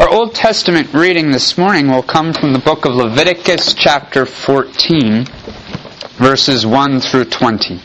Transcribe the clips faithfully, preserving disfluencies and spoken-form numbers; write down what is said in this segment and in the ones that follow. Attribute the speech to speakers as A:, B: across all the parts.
A: Our Old Testament reading this morning will come from the book of Leviticus chapter fourteen, verses one through twenty.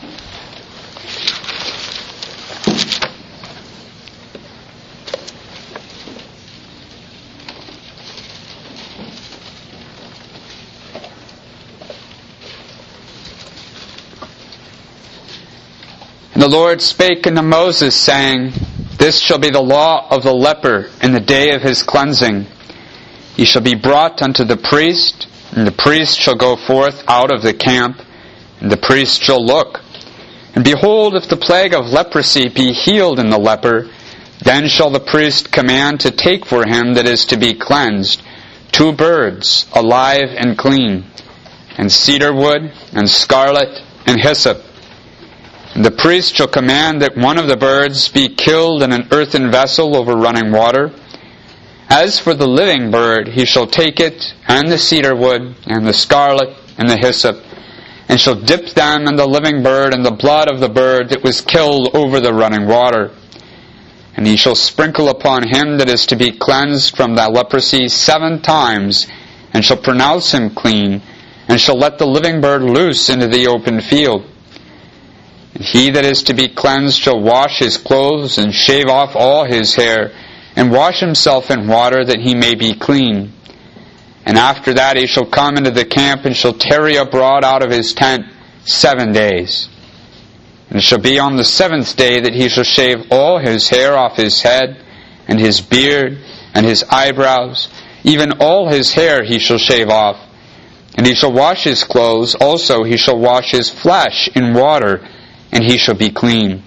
A: And the Lord spake unto Moses, saying, This shall be the law of the leper in the day of his cleansing. He shall be brought unto the priest, and the priest shall go forth out of the camp, and the priest shall look. And behold, if the plague of leprosy be healed in the leper, then shall the priest command to take for him that is to be cleansed two birds, alive and clean, and cedar wood, and scarlet, and hyssop. And the priest shall command that one of the birds be killed in an earthen vessel over running water. As for the living bird, he shall take it, and the cedar wood, and the scarlet, and the hyssop, and shall dip them and the living bird in the blood of the bird that was killed over the running water. And he shall sprinkle upon him that is to be cleansed from that leprosy seven times, and shall pronounce him clean, and shall let the living bird loose into the open field. And he that is to be cleansed shall wash his clothes, and shave off all his hair, and wash himself in water, that he may be clean. And after that he shall come into the camp, and shall tarry abroad out of his tent seven days. And it shall be on the seventh day that he shall shave all his hair off his head, and his beard, and his eyebrows, even all his hair he shall shave off. And he shall wash his clothes, also he shall wash his flesh in water, and he shall be clean.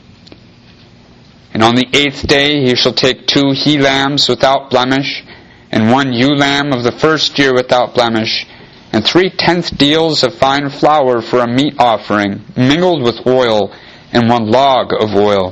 A: And on the eighth day he shall take two he-lambs without blemish, and one ewe-lamb of the first year without blemish, and three tenth deals of fine flour for a meat offering, mingled with oil, and one log of oil.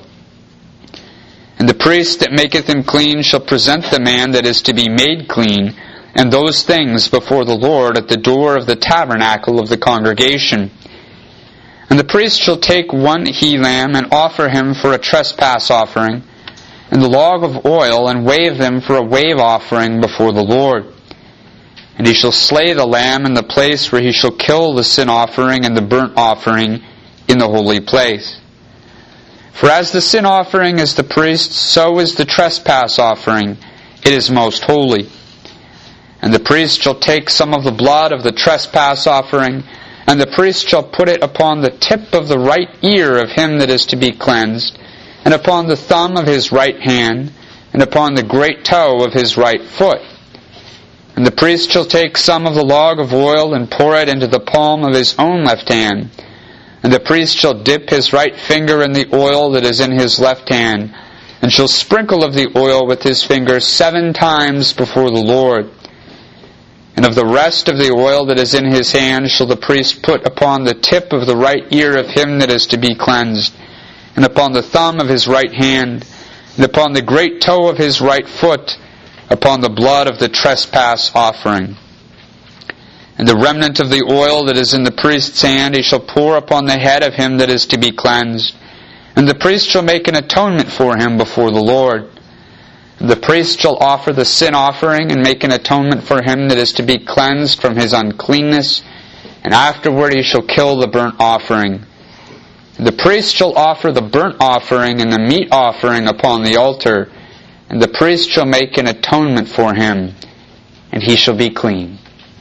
A: And the priest that maketh him clean shall present the man that is to be made clean, and those things before the Lord at the door of the tabernacle of the congregation. And the priest shall take one he-lamb, and offer him for a trespass offering, and the log of oil, and wave them for a wave offering before the Lord. And he shall slay the lamb in the place where he shall kill the sin offering and the burnt offering in the holy place. For as the sin offering is the priest's, so is the trespass offering. It is most holy. And the priest shall take some of the blood of the trespass offering, and the priest shall put it upon the tip of the right ear of him that is to be cleansed, and upon the thumb of his right hand, and upon the great toe of his right foot. And the priest shall take some of the log of oil, and pour it into the palm of his own left hand. And the priest shall dip his right finger in the oil that is in his left hand, and shall sprinkle of the oil with his finger seven times before the Lord. And of the rest of the oil that is in his hand shall the priest put upon the tip of the right ear of him that is to be cleansed, and upon the thumb of his right hand, and upon the great toe of his right foot, upon the blood of the trespass offering. And the remnant of the oil that is in the priest's hand he shall pour upon the head of him that is to be cleansed, and the priest shall make an atonement for him before the Lord. And the priest shall offer the sin offering, and make an atonement for him that is to be cleansed from his uncleanness, and afterward he shall kill the burnt offering. And the priest shall offer the burnt offering and the meat offering upon the altar, and the priest shall make an atonement for him, and he shall be clean.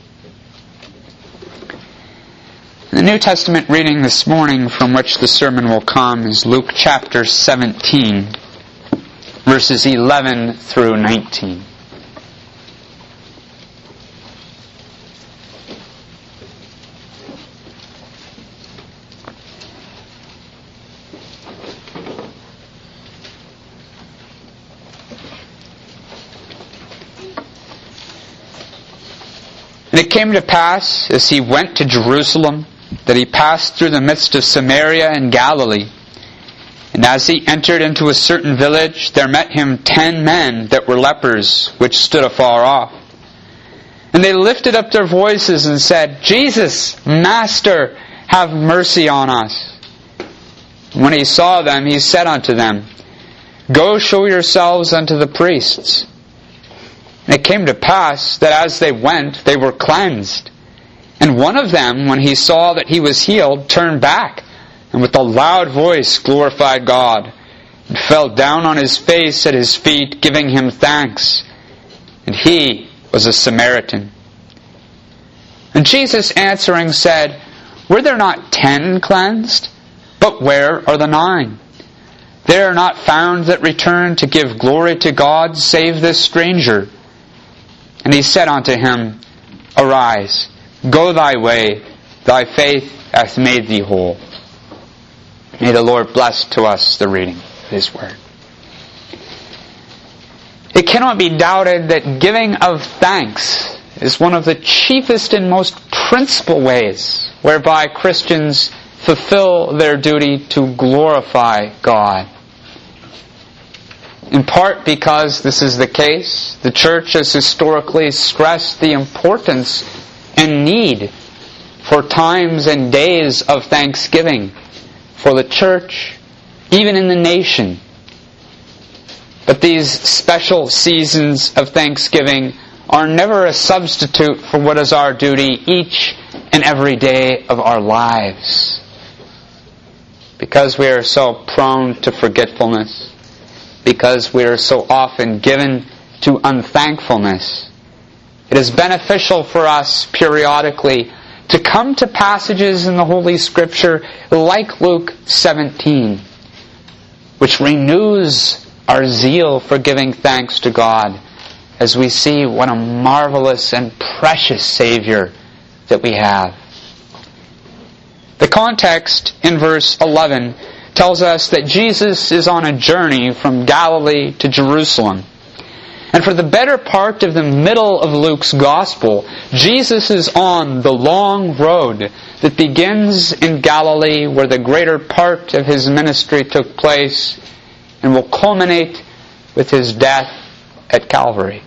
A: The New Testament reading this morning from which the sermon will come is Luke chapter seventeen, verses eleven through nineteen. And it came to pass, as he went to Jerusalem, that he passed through the midst of Samaria and Galilee. And as he entered into a certain village, there met him ten men that were lepers, which stood afar off. And they lifted up their voices and said, Jesus, Master, have mercy on us. And when he saw them, he said unto them, Go show yourselves unto the priests. And it came to pass that as they went, they were cleansed. And one of them, when he saw that he was healed, turned back, and with a loud voice glorified God, and fell down on his face at his feet, giving him thanks. And he was a Samaritan. And Jesus answering said, Were there not ten cleansed? But where are the nine? They are not found that return to give glory to God, save this stranger. And he said unto him, Arise, go thy way, thy faith hath made thee whole. May the Lord bless to us the reading of His Word. It cannot be doubted that giving of thanks is one of the chiefest and most principal ways whereby Christians fulfill their duty to glorify God. In part because this is the case, the Church has historically stressed the importance and need for times and days of thanksgiving for the Church, even in the nation. But these special seasons of thanksgiving are never a substitute for what is our duty each and every day of our lives. Because we are so prone to forgetfulness, because we are so often given to unthankfulness, it is beneficial for us periodically to come to passages in the Holy Scripture like Luke seventeen, which renews our zeal for giving thanks to God as we see what a marvelous and precious Savior that we have. The context in verse eleven tells us that Jesus is on a journey from Galilee to Jerusalem. And for the better part of the middle of Luke's Gospel, Jesus is on the long road that begins in Galilee, where the greater part of His ministry took place, and will culminate with His death at Calvary.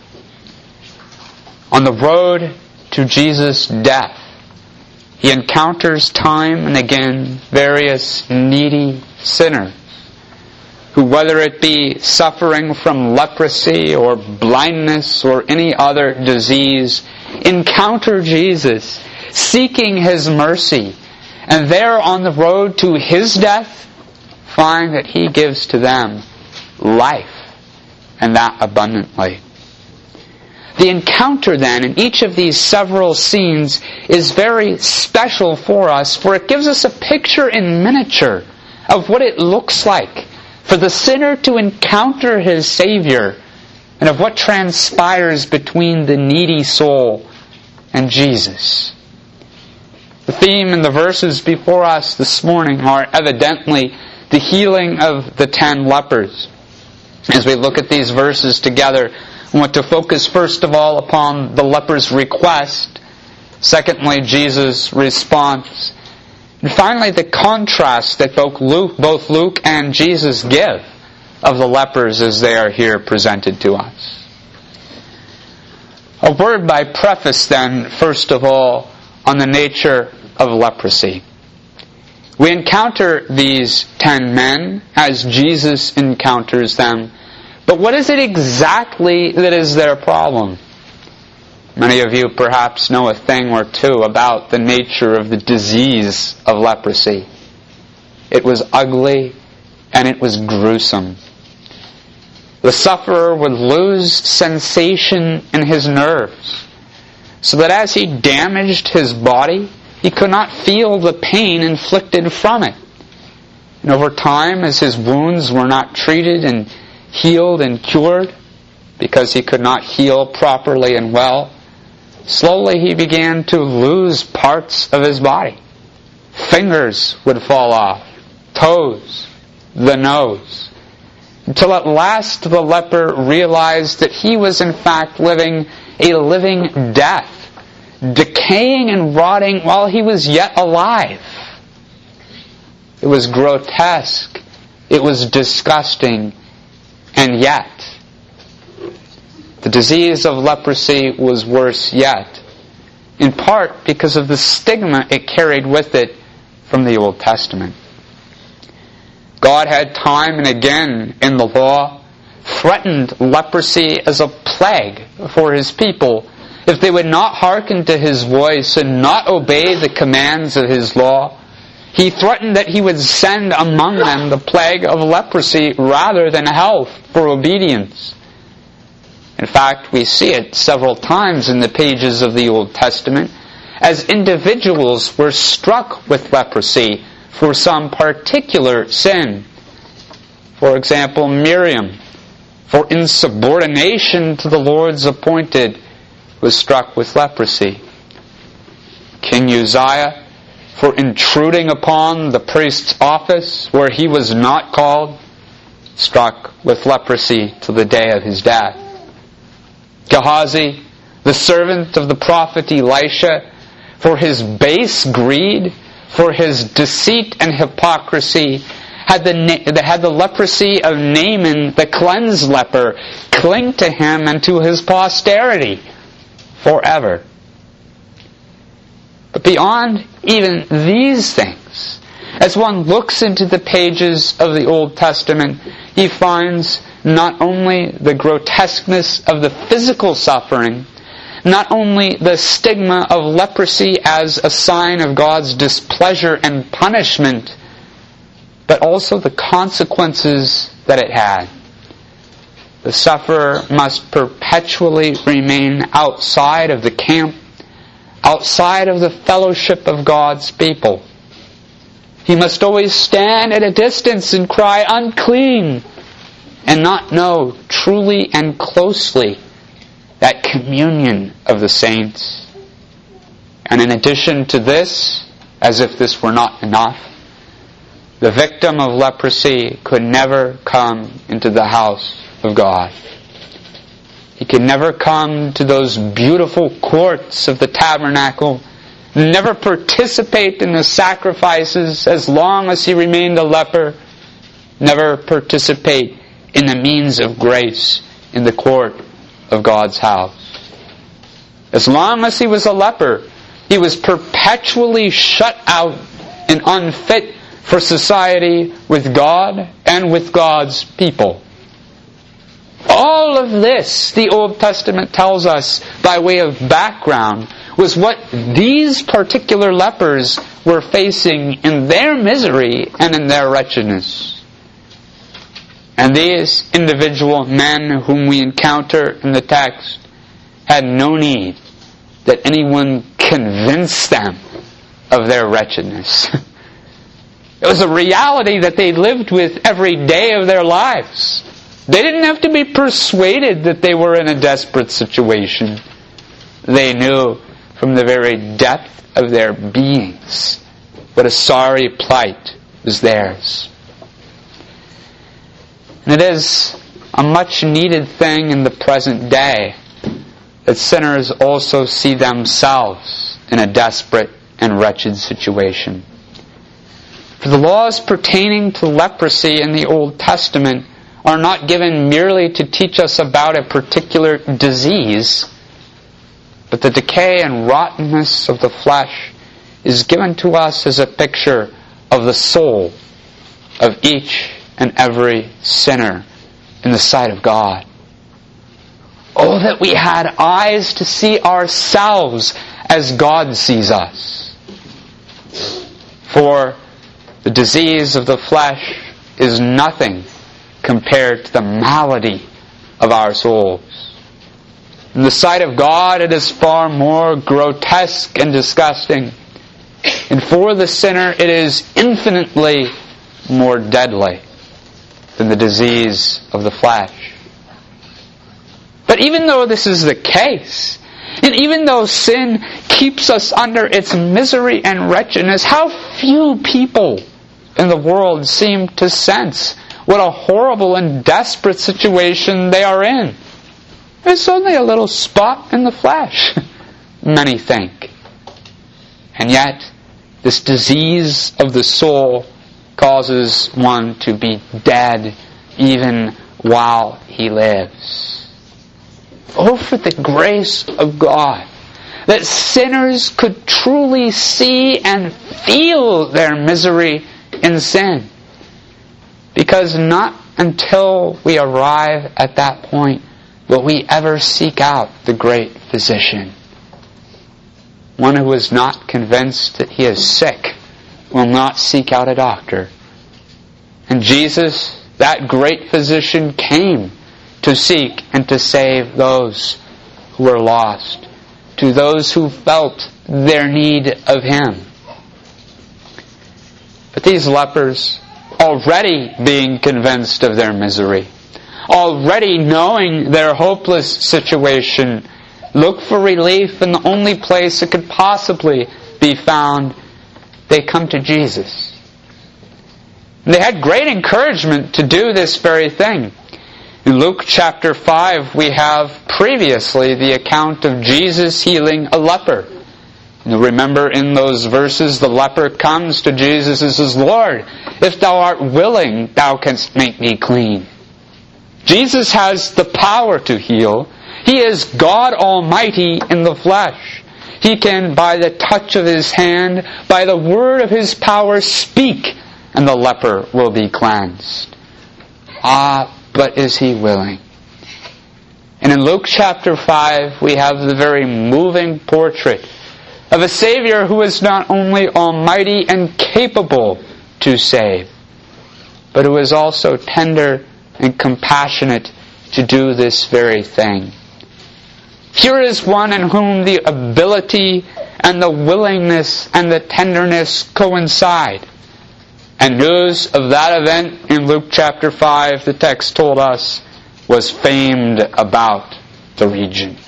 A: On the road to Jesus' death, He encounters time and again various needy sinners who, whether it be suffering from leprosy or blindness or any other disease, encounter Jesus, seeking His mercy, and there on the road to His death, find that He gives to them life, and that abundantly. The encounter then in each of these several scenes is very special for us, for it gives us a picture in miniature of what it looks like for the sinner to encounter his Savior, and of what transpires between the needy soul and Jesus. The theme in the verses before us this morning are evidently the healing of the ten lepers. As we look at these verses together, I want to focus first of all upon the leper's request, secondly Jesus' response, and finally the contrast that both Luke, both Luke and Jesus give of the lepers as they are here presented to us. A word by preface then, first of all, on the nature of leprosy. We encounter these ten men as Jesus encounters them, but what is it exactly that is their problem? Many of you perhaps know a thing or two about the nature of the disease of leprosy. It was ugly and it was gruesome. The sufferer would lose sensation in his nerves, so that as he damaged his body, he could not feel the pain inflicted from it. And over time, as his wounds were not treated and healed and cured, because he could not heal properly and well, slowly he began to lose parts of his body. Fingers would fall off, toes, the nose, until at last the leper realized that he was in fact living a living death, decaying and rotting while he was yet alive. It was grotesque, it was disgusting, and yet the disease of leprosy was worse yet, in part because of the stigma it carried with it from the Old Testament. God had time and again in the law threatened leprosy as a plague for his people if they would not hearken to his voice and not obey the commands of his law. He threatened that he would send among them the plague of leprosy rather than health for obedience. In fact, we see it several times in the pages of the Old Testament as individuals were struck with leprosy for some particular sin. For example, Miriam, for insubordination to the Lord's appointed, was struck with leprosy. King Uzziah, for intruding upon the priest's office where he was not called, struck with leprosy till the day of his death. Gehazi, the servant of the prophet Elisha, for his base greed, for his deceit and hypocrisy, had the, had the leprosy of Naaman, the cleansed leper, cling to him and to his posterity forever. But beyond even these things, as one looks into the pages of the Old Testament, he finds not only the grotesqueness of the physical suffering, not only the stigma of leprosy as a sign of God's displeasure and punishment, but also the consequences that it had. The sufferer must perpetually remain outside of the camp, outside of the fellowship of God's people. He must always stand at a distance and cry, "Unclean," and not know truly and closely that communion of the saints. And in addition to this, as if this were not enough, the victim of leprosy could never come into the house of God. He could never come to those beautiful courts of the tabernacle, never participate in the sacrifices as long as he remained a leper, never participate in the means of grace in the court of God's house. As long as he was a leper, he was perpetually shut out and unfit for society with God and with God's people. All of this, the Old Testament tells us by way of background, was what these particular lepers were facing in their misery and in their wretchedness. And these individual men whom we encounter in the text had no need that anyone convince them of their wretchedness. It was a reality that they lived with every day of their lives. They didn't have to be persuaded that they were in a desperate situation. They knew from the very depth of their beings what a sorry plight was theirs. And it is a much needed thing in the present day that sinners also see themselves in a desperate and wretched situation. For the laws pertaining to leprosy in the Old Testament are not given merely to teach us about a particular disease, but the decay and rottenness of the flesh is given to us as a picture of the soul of each and every sinner in the sight of God. Oh, that we had eyes to see ourselves as God sees us. For the disease of the flesh is nothing compared to the malady of our souls. In the sight of God, it is far more grotesque and disgusting. And for the sinner, it is infinitely more deadly than the disease of the flesh. But even though this is the case, and even though sin keeps us under its misery and wretchedness, how few people in the world seem to sense what a horrible and desperate situation they are in. It's only a little spot in the flesh, many think. And yet, this disease of the soul causes one to be dead even while he lives. Oh, for the grace of God, that sinners could truly see and feel their misery in sin. Because not until we arrive at that point will we ever seek out the great physician. One who is not convinced that he is sick will not seek out a doctor. And Jesus, that great physician, came to seek and to save those who were lost, to those who felt their need of Him. But these lepers, already being convinced of their misery, already knowing their hopeless situation, look for relief in the only place it could possibly be found. They come to Jesus. And they had great encouragement to do this very thing. In Luke chapter five, we have previously the account of Jesus healing a leper. You remember in those verses, the leper comes to Jesus and says, "Lord, if thou art willing, thou canst make me clean." Jesus has the power to heal. He is God Almighty in the flesh. He can, by the touch of His hand, by the word of His power, speak, and the leper will be cleansed. Ah, but is He willing? And in Luke chapter five, we have the very moving portrait of a Savior who is not only almighty and capable to save, but who is also tender and compassionate to do this very thing. Here is one in whom the ability and the willingness and the tenderness coincide. And news of that event in Luke chapter five, the text told us, was famed about the region.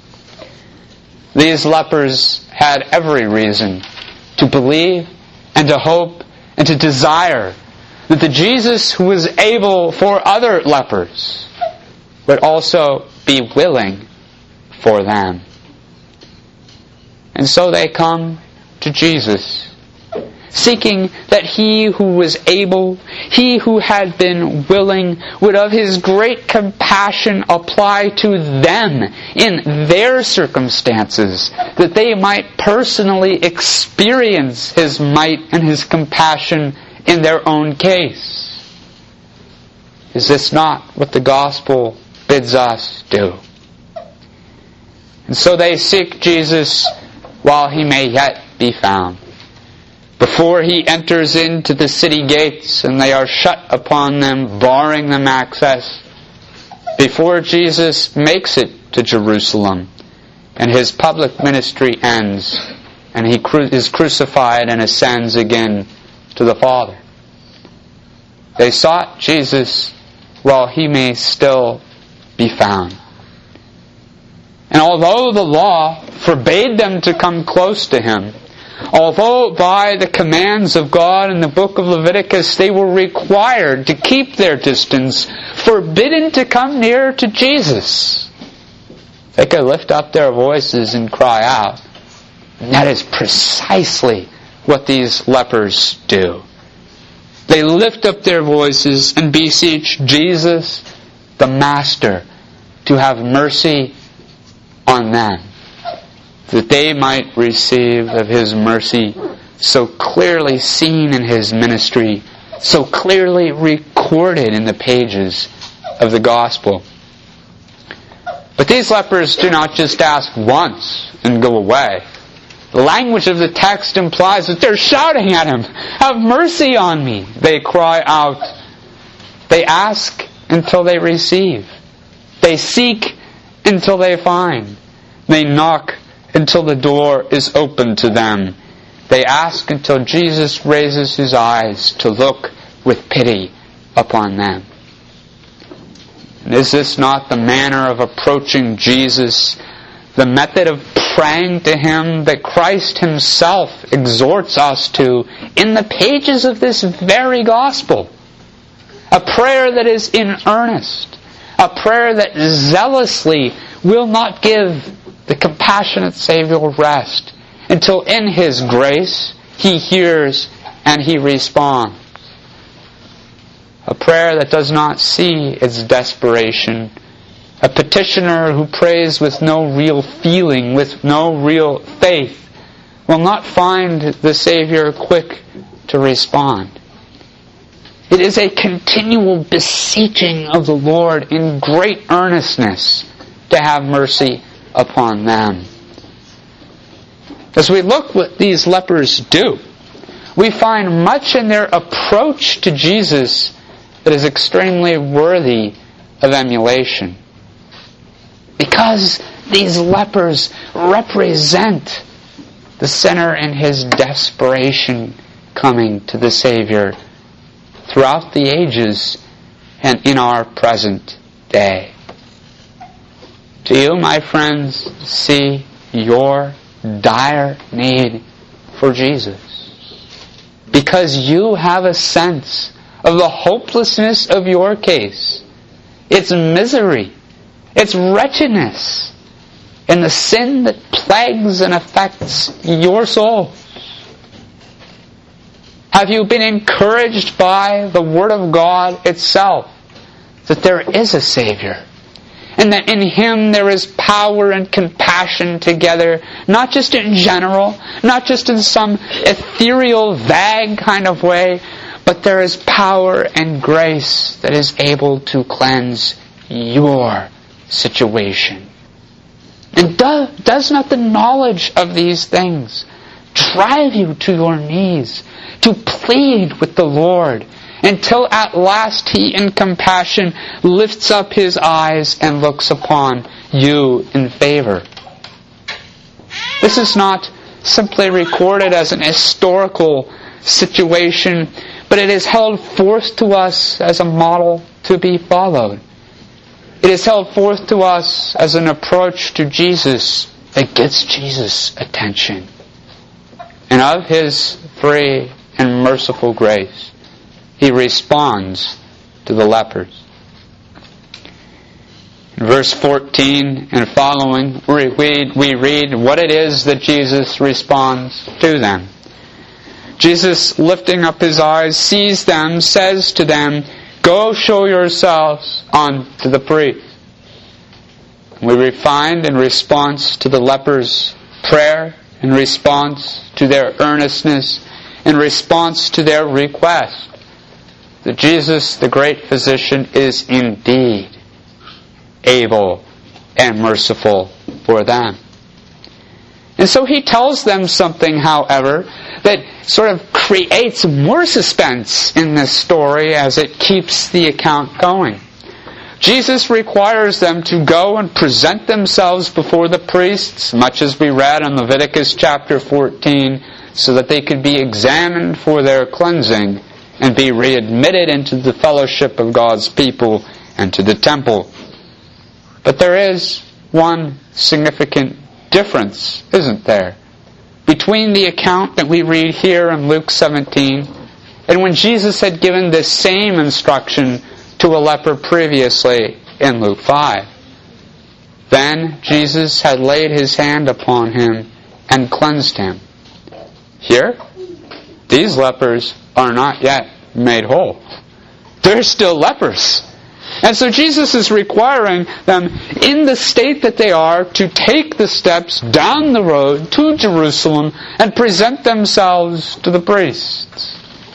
A: These lepers had every reason to believe and to hope and to desire that the Jesus who was able for other lepers would also be willing for them. And so they come to Jesus, seeking that He who was able, He who had been willing, would of His great compassion apply to them in their circumstances, that they might personally experience His might and His compassion in their own case. Is this not what the gospel bids us do? And so they seek Jesus while He may yet be found, before He enters into the city gates and they are shut upon them, barring them access, before Jesus makes it to Jerusalem and His public ministry ends and He is crucified and ascends again to the Father. They sought Jesus while He may still be found. And although the law forbade them to come close to Him, although by the commands of God in the book of Leviticus they were required to keep their distance, forbidden to come near to Jesus, they could lift up their voices and cry out. And that is precisely what these lepers do. They lift up their voices and beseech Jesus, the Master, to have mercy on them, that they might receive of His mercy so clearly seen in His ministry, so clearly recorded in the pages of the gospel. But these lepers do not just ask once and go away. The language of the text implies that they're shouting at Him, "Have mercy on me!" They cry out. They ask until they receive. They seek until they find. They knock until the door is opened to them. They ask until Jesus raises His eyes to look with pity upon them. And is this not the manner of approaching Jesus, the method of praying to Him that Christ Himself exhorts us to in the pages of this very gospel? A prayer that is in earnest, a prayer that zealously will not give the compassionate Savior rest until in His grace He hears and He responds. A prayer that does not see its desperation. A petitioner who prays with no real feeling, with no real faith, will not find the Savior quick to respond. It is a continual beseeching of the Lord in great earnestness to have mercy upon them. As we look what these lepers do, we find much in their approach to Jesus that is extremely worthy of emulation. Because these lepers represent the sinner in his desperation coming to the Savior throughout the ages and in our present day. Do you, my friends, see your dire need for Jesus? Because you have a sense of the hopelessness of your case, its misery, its wretchedness, and the sin that plagues and affects your soul. Have you been encouraged by the Word of God itself that there is a Savior, and that in Him there is power and compassion together, not just in general, not just in some ethereal, vague kind of way, but there is power and grace that is able to cleanse your situation? And do, does not the knowledge of these things drive you to your knees to plead with the Lord until at last He in compassion lifts up His eyes and looks upon you in favor? This is not simply recorded as an historical situation, but it is held forth to us as a model to be followed. It is held forth to us as an approach to Jesus that gets Jesus' attention. And of His free and merciful grace, He responds to the lepers. In verse fourteen and following, we read, we read what it is that Jesus responds to them. Jesus, lifting up His eyes, sees them, says to them, "Go show yourselves unto the priest." We find in response to the lepers' prayer, in response to their earnestness, in response to their request, that Jesus, the great physician, is indeed able and merciful for them. And so He tells them something, however, that sort of creates more suspense in this story as it keeps the account going. Jesus requires them to go and present themselves before the priests, much as we read in Leviticus chapter fourteen, so that they could be examined for their cleansing and be readmitted into the fellowship of God's people and to the temple. But there is one significant difference, isn't there, between the account that we read here in Luke seventeen and when Jesus had given this same instruction to a leper previously in Luke five. Then Jesus had laid His hand upon him and cleansed him. Here, these lepers are not yet made whole. They're still lepers. And so Jesus is requiring them, in the state that they are, to take the steps down the road to Jerusalem and present themselves to the priests.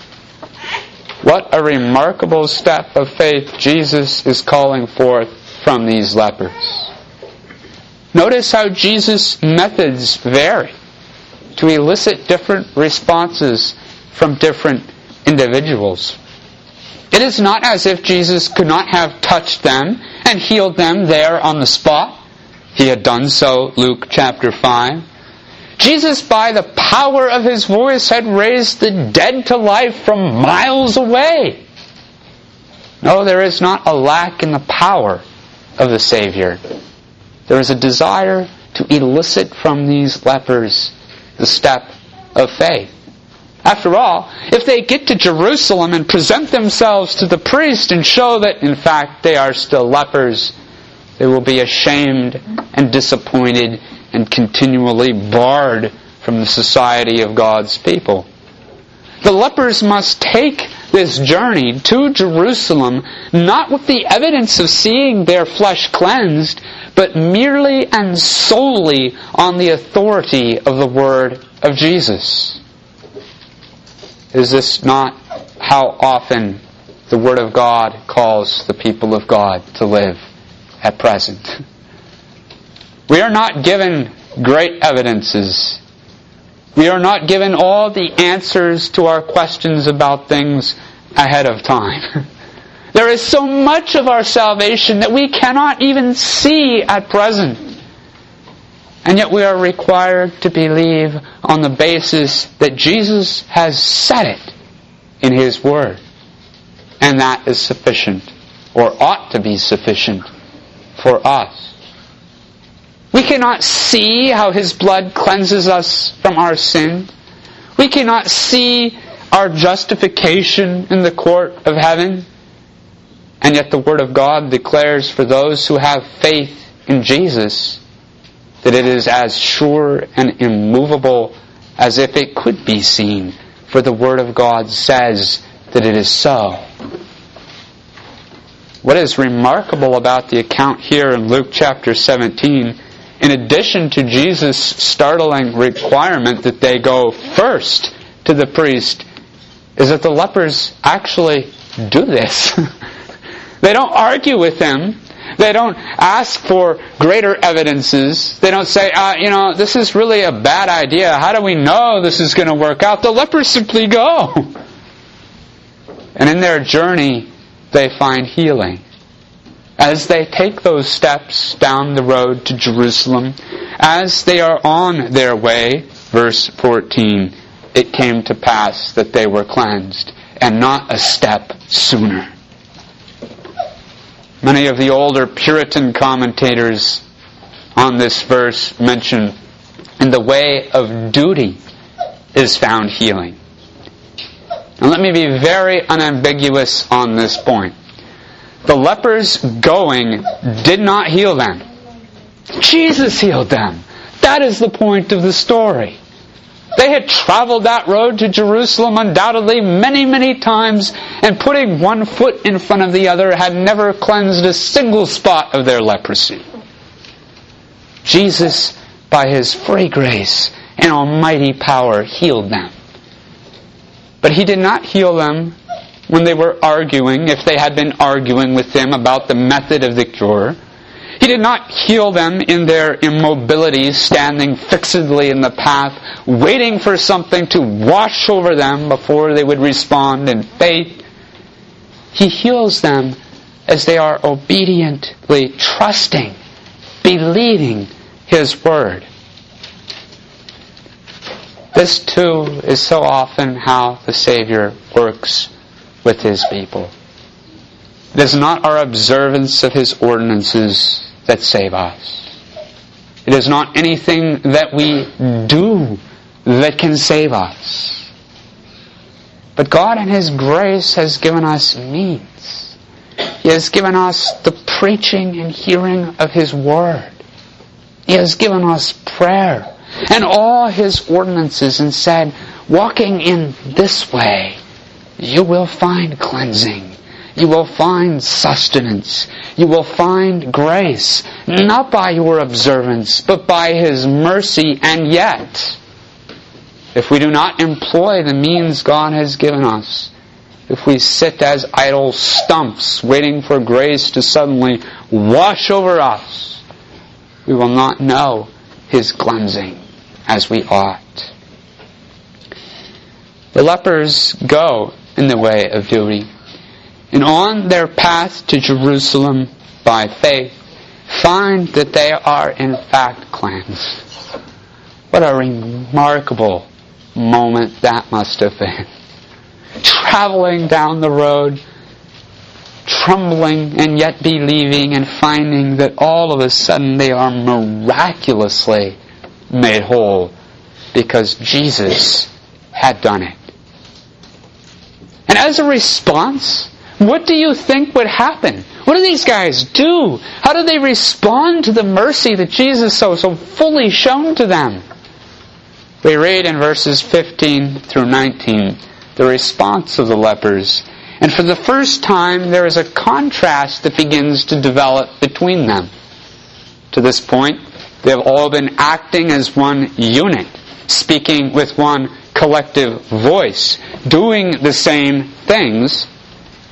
A: What a remarkable step of faith Jesus is calling forth from these lepers. Notice how Jesus' methods vary to elicit different responses from different individuals. It is not as if Jesus could not have touched them and healed them there on the spot. He had done so, Luke chapter five. Jesus, by the power of His voice, had raised the dead to life from miles away. No, there is not a lack in the power of the Savior. There is a desire to elicit from these lepers the step of faith. After all, if they get to Jerusalem and present themselves to the priest and show that, in fact, they are still lepers, they will be ashamed and disappointed and continually barred from the society of God's people. The lepers must take this journey to Jerusalem not with the evidence of seeing their flesh cleansed, but merely and solely on the authority of the word of Jesus. Is this not how often the Word of God calls the people of God to live at present. We are not given great evidences. We are not given all the answers to our questions about things ahead of time. There is so much of our salvation that we cannot even see at present. And yet we are required to believe on the basis that Jesus has said it in His Word. And that is sufficient, or ought to be sufficient, for us. We cannot see how His blood cleanses us from our sin. We cannot see our justification in the court of heaven. And yet the Word of God declares for those who have faith in Jesus that it is as sure and immovable as if it could be seen. For the Word of God says that it is so. What is remarkable about the account here in Luke chapter seventeen, in addition to Jesus' startling requirement that they go first to the priest, is that the lepers actually do this. They don't argue with him. They don't ask for greater evidences. They don't say, uh, you know, this is really a bad idea. How do we know this is going to work out? The lepers simply go. And in their journey, they find healing. As they take those steps down the road to Jerusalem, as they are on their way, verse fourteen, it came to pass that they were cleansed, and not a step sooner. Many of the older Puritan commentators on this verse mention, in the way of duty is found healing. Now let me be very unambiguous on this point. The lepers going did not heal them. Jesus healed them. That is the point of the story. They had traveled that road to Jerusalem undoubtedly many, many times, and putting one foot in front of the other had never cleansed a single spot of their leprosy. Jesus, by His free grace and almighty power, healed them. But He did not heal them when they were arguing, if they had been arguing with Him about the method of the cure. He did not heal them in their immobility, standing fixedly in the path, waiting for something to wash over them before they would respond in faith. He heals them as they are obediently trusting, believing His Word. This too is so often how the Savior works with His people. It is not our observance of His ordinances that save us. It is not anything that we do that can save us. But God in His grace has given us means. He has given us the preaching and hearing of His Word. He has given us prayer and all His ordinances, and said, walking in this way, you will find cleansing. You will find sustenance. You will find grace, not by your observance, but by His mercy. And yet, if we do not employ the means God has given us, if we sit as idle stumps waiting for grace to suddenly wash over us, we will not know His cleansing as we ought. The lepers go in the way of duty, and on their path to Jerusalem by faith, find that they are in fact cleansed. What a remarkable moment that must have been. Traveling down the road, trembling and yet believing, and finding that all of a sudden they are miraculously made whole because Jesus had done it. And as a response, what do you think would happen? What do these guys do? How do they respond to the mercy that Jesus so, so fully shown to them? We read in verses fifteen through nineteen the response of the lepers. And for the first time, there is a contrast that begins to develop between them. To this point, they have all been acting as one unit, speaking with one collective voice, doing the same things.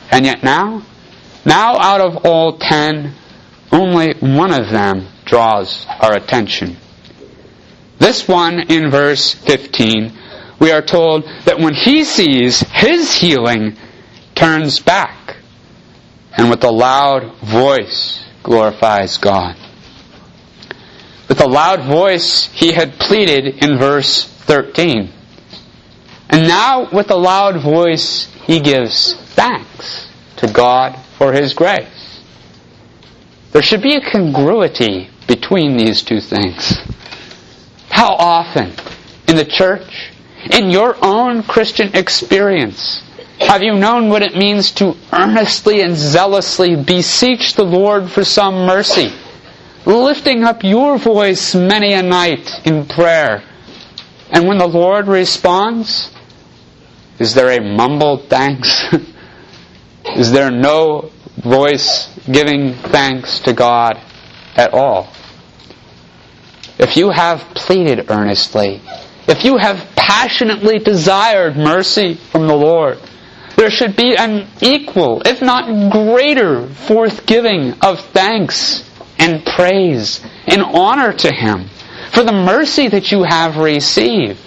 A: And yet now, now out of all ten, only one of them draws our attention. This one in verse fifteen, we are told that when he sees his healing, turns back, and with a loud voice glorifies God. With a loud voice he had pleaded in verse thirteen. And now with a loud voice he gives thanks to God for His grace. There should be a congruity between these two things. How often in the church, in your own Christian experience, have you known what it means to earnestly and zealously beseech the Lord for some mercy, lifting up your voice many a night in prayer? And when the Lord responds, is there a mumbled thanks? Is there no voice giving thanks to God at all? If you have pleaded earnestly, if you have passionately desired mercy from the Lord, there should be an equal, if not greater, forthgiving of thanks and praise and honor to Him for the mercy that you have received.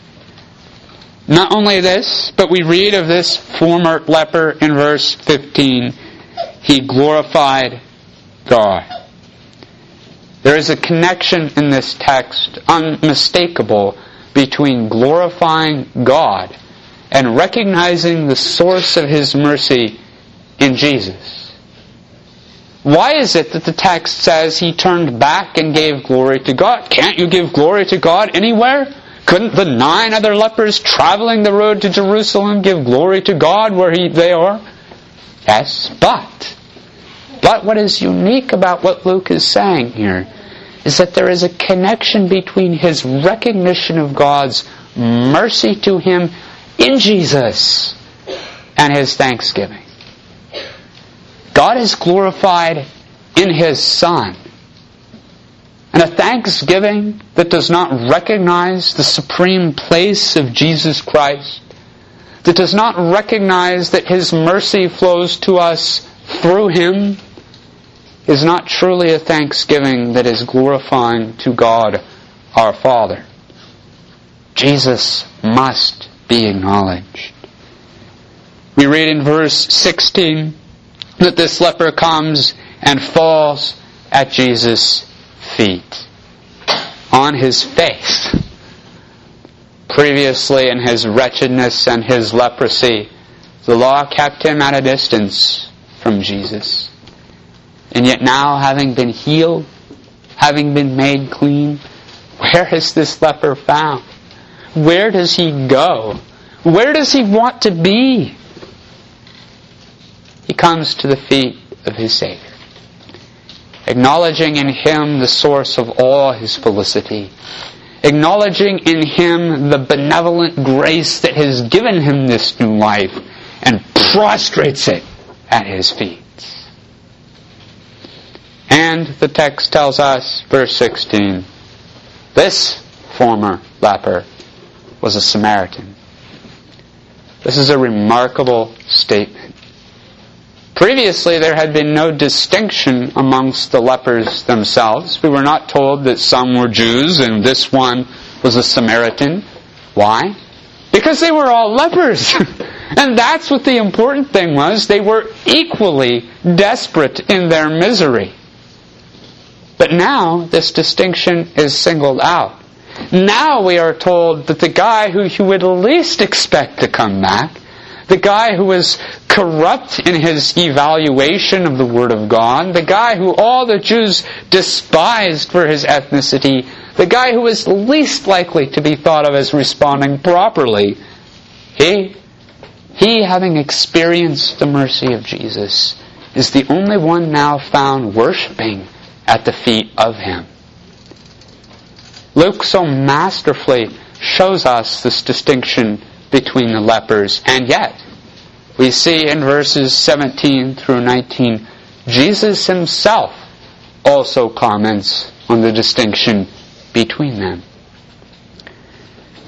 A: Not only this, but we read of this former leper in verse fifteen. He glorified God. There is a connection in this text, unmistakable, between glorifying God and recognizing the source of His mercy in Jesus. Why is it that the text says He turned back and gave glory to God? Can't you give glory to God anywhere? Couldn't the nine other lepers traveling the road to Jerusalem give glory to God where he, they are? Yes, but, but what is unique about what Luke is saying here is that there is a connection between his recognition of God's mercy to him in Jesus and his thanksgiving. God is glorified in His Son. And a thanksgiving that does not recognize the supreme place of Jesus Christ, that does not recognize that His mercy flows to us through Him, is not truly a thanksgiving that is glorifying to God our Father. Jesus must be acknowledged. We read in verse sixteen that this leper comes and falls at Jesus' feet, on His face. Previously, in his wretchedness and his leprosy, the law kept him at a distance from Jesus. And yet now, having been healed, having been made clean, where is this leper found? Where does he go? Where does he want to be? He comes to the feet of his Savior, acknowledging in Him the source of all his felicity, acknowledging in Him the benevolent grace that has given him this new life, and prostrates it at His feet. And the text tells us, verse sixteen, this former leper was a Samaritan. This is a remarkable statement. Previously, there had been no distinction amongst the lepers themselves. We were not told that some were Jews and this one was a Samaritan. Why? Because they were all lepers. And that's what the important thing was. They were equally desperate in their misery. But now, this distinction is singled out. Now we are told that the guy who you would least expect to come back, the guy who was corrupt in his evaluation of the Word of God, the guy who all the Jews despised for his ethnicity, the guy who was least likely to be thought of as responding properly, he, he having experienced the mercy of Jesus, is the only one now found worshiping at the feet of Him. Luke so masterfully shows us this distinction between the lepers, and yet we see in verses seventeen through nineteen, Jesus Himself also comments on the distinction between them.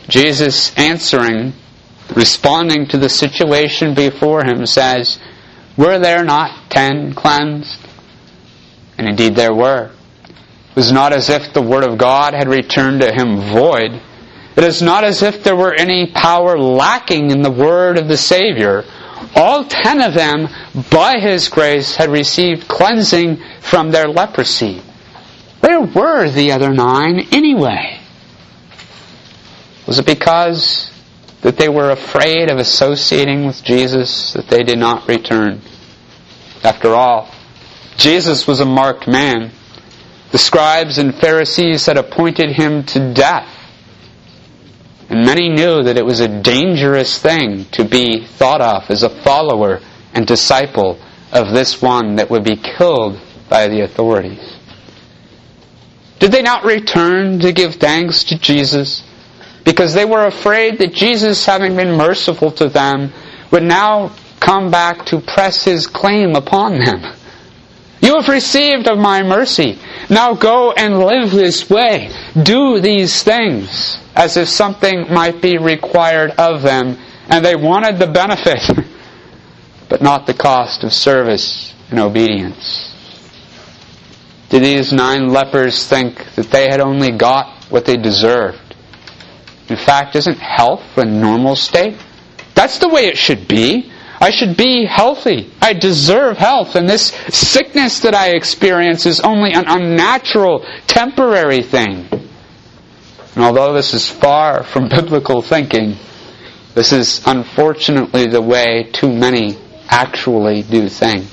A: Jesus answering, responding to the situation before Him, says, Were there not ten cleansed? And indeed there were. It was not as if the Word of God had returned to him void. It is not as if there were any power lacking in the Word of the Savior. All ten of them, by His grace, had received cleansing from their leprosy. Where were the other nine anyway? Was it because that they were afraid of associating with Jesus that they did not return? After all, Jesus was a marked man. The scribes and Pharisees had appointed Him to death. And many knew that it was a dangerous thing to be thought of as a follower and disciple of this one that would be killed by the authorities. Did they not return to give thanks to Jesus? Because they were afraid that Jesus, having been merciful to them, would now come back to press His claim upon them. You have received of my mercy. Now go and live this way. Do these things, as if something might be required of them, and they wanted the benefit, but not the cost of service and obedience. Did these nine lepers think that they had only got what they deserved? In fact, isn't health a normal state? That's the way it should be. I should be healthy. I deserve health. And this sickness that I experience is only an unnatural, temporary thing. And although this is far from biblical thinking, this is unfortunately the way too many actually do things.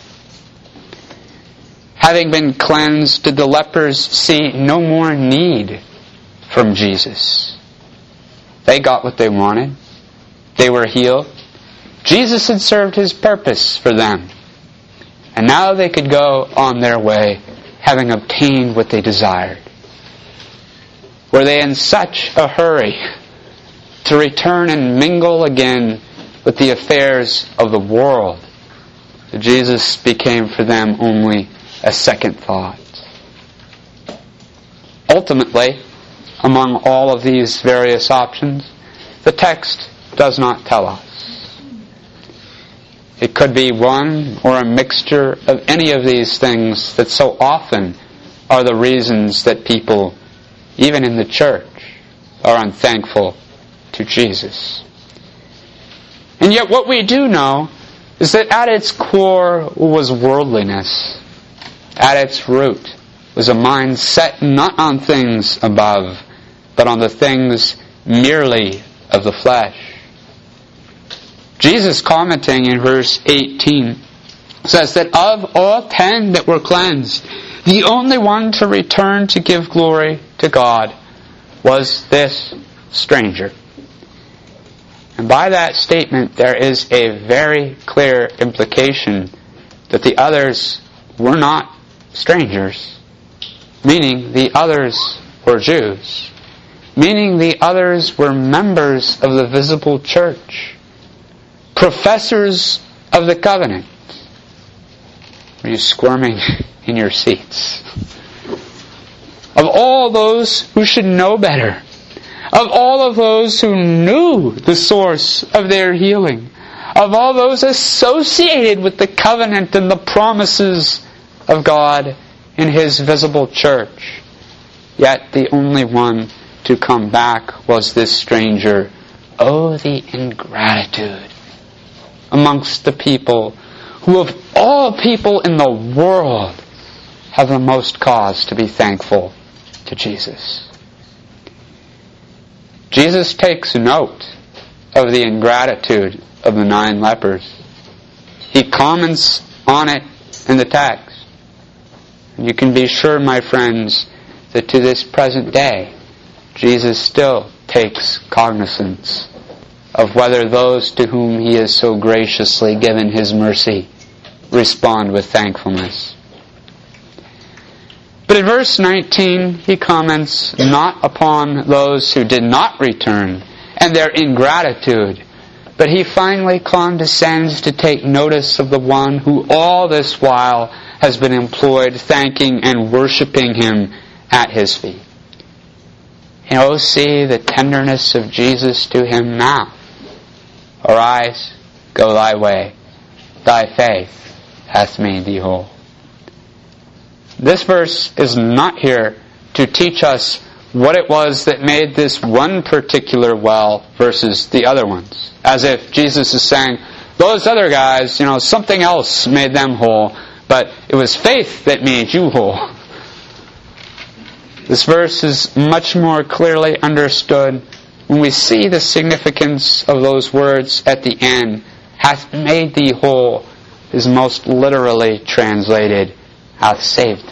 A: Having been cleansed, did the lepers see no more need from Jesus? They got what they wanted. They were healed. Jesus had served His purpose for them. And now they could go on their way, having obtained what they desired. Were they in such a hurry to return and mingle again with the affairs of the world that Jesus became for them only a second thought? Ultimately, among all of these various options, the text does not tell us. It could be one or a mixture of any of these things that so often are the reasons that people, even in the church, are unthankful to Jesus. And yet what we do know is that at its core was worldliness. At its root was a mind set not on things above, but on the things merely of the flesh. Jesus, commenting in verse eighteen, says that of all ten that were cleansed, the only one to return to give glory to God was this stranger. And by that statement, there is a very clear implication that the others were not strangers, meaning the others were Jews, meaning the others were members of the visible church, professors of the covenant. Are you squirming in your seats? Of all those who should know better, of all of those who knew the source of their healing, of all those associated with the covenant and the promises of God in His visible church, yet the only one to come back was this stranger. Oh, the ingratitude amongst the people who of all people in the world have the most cause to be thankful to Jesus. Jesus takes note of the ingratitude of the nine lepers. He comments on it in the text. And you can be sure, my friends, that to this present day, Jesus still takes cognizance of whether those to whom He has so graciously given His mercy respond with thankfulness. But in verse nineteen, He comments not upon those who did not return and their ingratitude, but He finally condescends to take notice of the one who all this while has been employed thanking and worshiping Him at His feet. And oh, see the tenderness of Jesus to him now. Arise, go thy way. Thy faith hath made thee whole. This verse is not here to teach us what it was that made this one particular well versus the other ones. As if Jesus is saying, those other guys, you know, something else made them whole, but it was faith that made you whole. This verse is much more clearly understood when we see the significance of those words at the end, hath made thee whole, is most literally translated, hath saved thee.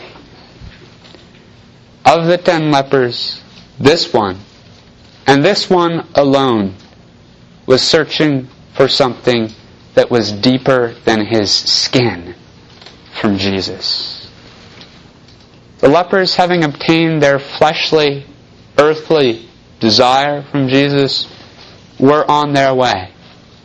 A: Of the ten lepers, this one, and this one alone, was searching for something that was deeper than his skin from Jesus. The lepers, having obtained their fleshly, earthly desire from Jesus, were on their way.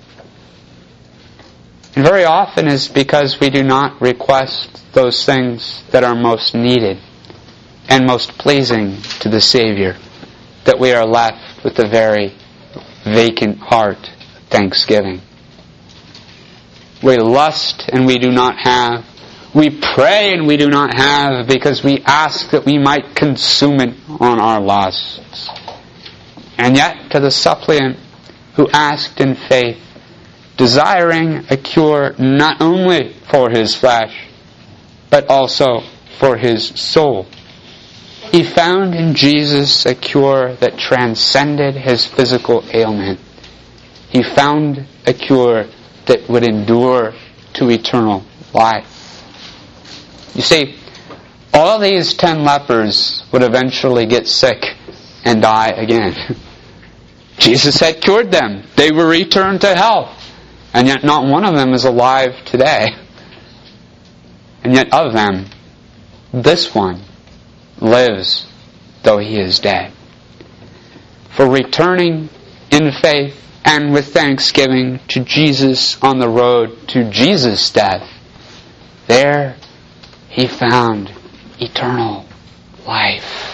A: And very often it's because we do not request those things that are most needed and most pleasing to the Savior, that we are left with a very vacant heart of thanksgiving. We lust and we do not have. We pray and we do not have because we ask that we might consume it on our lusts. And yet to the suppliant who asked in faith, desiring a cure not only for his flesh, but also for his soul, he found in Jesus a cure that transcended his physical ailment. He found a cure that would endure to eternal life. You see, all these ten lepers would eventually get sick and die again. Jesus had cured them. They were returned to health. And yet not one of them is alive today. And yet of them, this one lives though he is dead. For returning in faith and with thanksgiving to Jesus on the road to Jesus' death, there he found eternal life.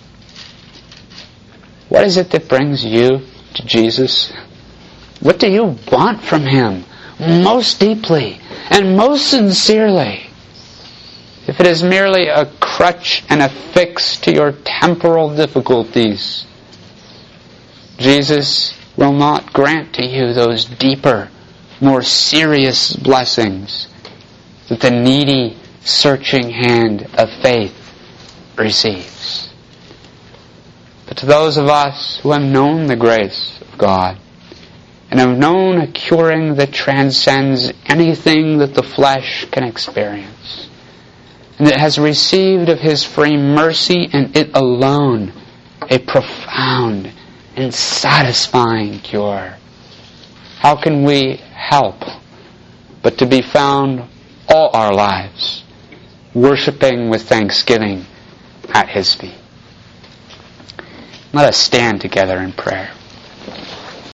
A: What is it that brings you to Jesus? What do you want from him most deeply and most sincerely? If it is merely a crutch and a fix to your temporal difficulties, Jesus will not grant to you those deeper, more serious blessings that the needy, searching hand of faith receives. But to those of us who have known the grace of God, and have known a curing that transcends anything that the flesh can experience, and that has received of his free mercy and it alone a profound and satisfying cure, how can we help but to be found all our lives worshiping with thanksgiving at his feet? Let us stand together in prayer.